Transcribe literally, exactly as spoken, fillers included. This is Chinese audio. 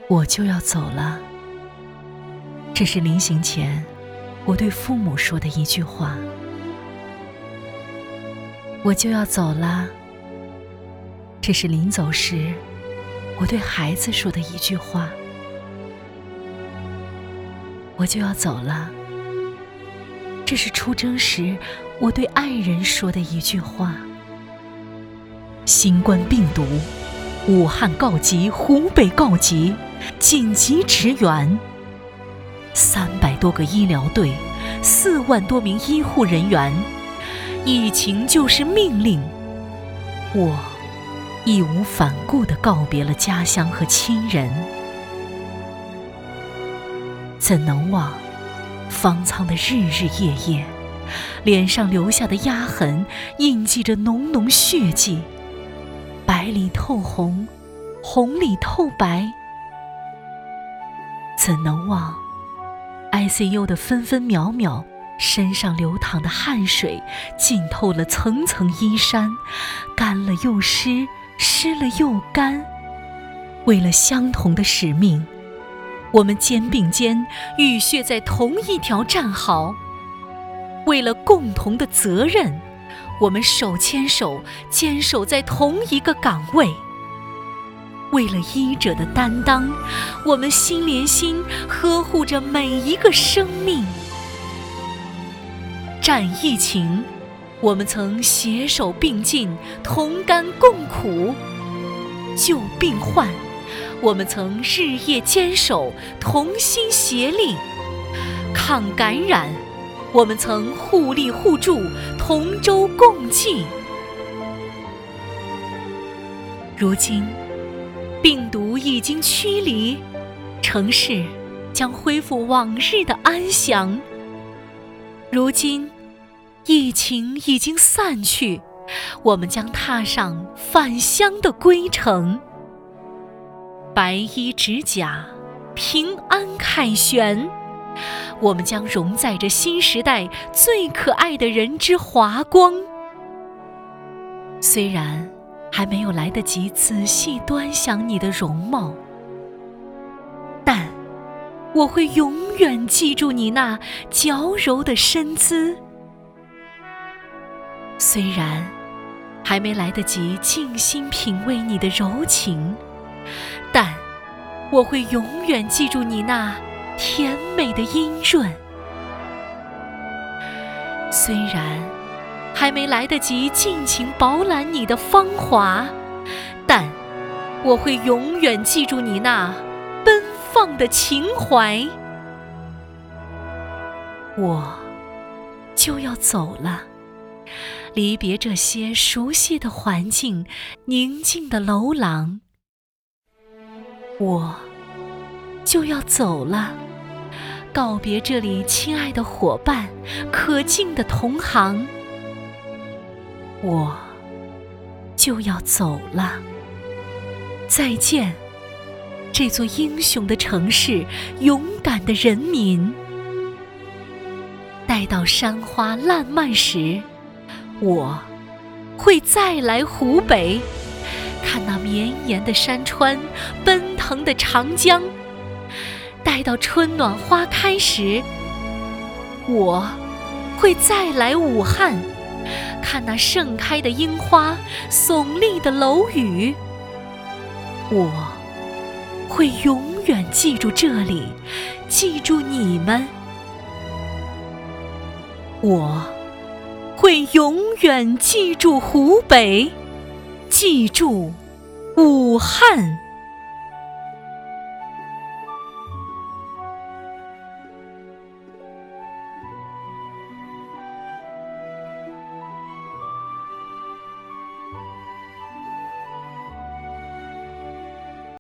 我就要走了。这是临行前我对父母说的一句话。我就要走了。这是临走时我对孩子说的一句话。我就要走了。这是出征时我对爱人说的一句话。新冠病毒，武汉告急，湖北告急，紧急驰援。三百多个医疗队，四万多名医护人员，疫情就是命令。我义无反顾地告别了家乡和亲人。怎能忘方舱的日日夜夜，脸上留下的压痕印记着浓浓血迹，白里透红，红里透白。怎能忘 I C U 的分分秒秒，身上流淌的汗水浸透了层层衣衫，干了又湿，湿了又干。为了相同的使命，我们肩并肩浴血在同一条战壕。为了共同的责任，我们手牵手坚守在同一个岗位。为了医者的担当，我们心连心呵护着每一个生命。战疫情，我们曾携手并进，同甘共苦；救病患，我们曾日夜坚守，同心协力；抗感染，我们曾互利互助，同舟共济。如今病毒已经驱离，城市将恢复往日的安详。如今疫情已经散去，我们将踏上返乡的归程。白衣执甲，平安凯旋，我们将容载着新时代最可爱的人之华光。虽然还没有来得及仔细端详你的容貌，但我会永远记住你那矫揉的身姿。虽然还没来得及静心品味你的柔情，但我会永远记住你那甜美的音润。虽然还没来得及尽情饱览你的芳华，但我会永远记住你那奔放的情怀。我就要走了，离别这些熟悉的环境，宁静的楼廊。我就要走了，告别这里亲爱的伙伴，可敬的同行。我就要走了，再见，这座英雄的城市，勇敢的人民。待到山花烂漫时，我会再来湖北，看那绵延的山川，奔腾的长江。待到春暖花开时，我会再来武汉，看那盛开的樱花，耸立的楼宇。我会永远记住这里，记住你们。我会永远记住湖北，记住武汉。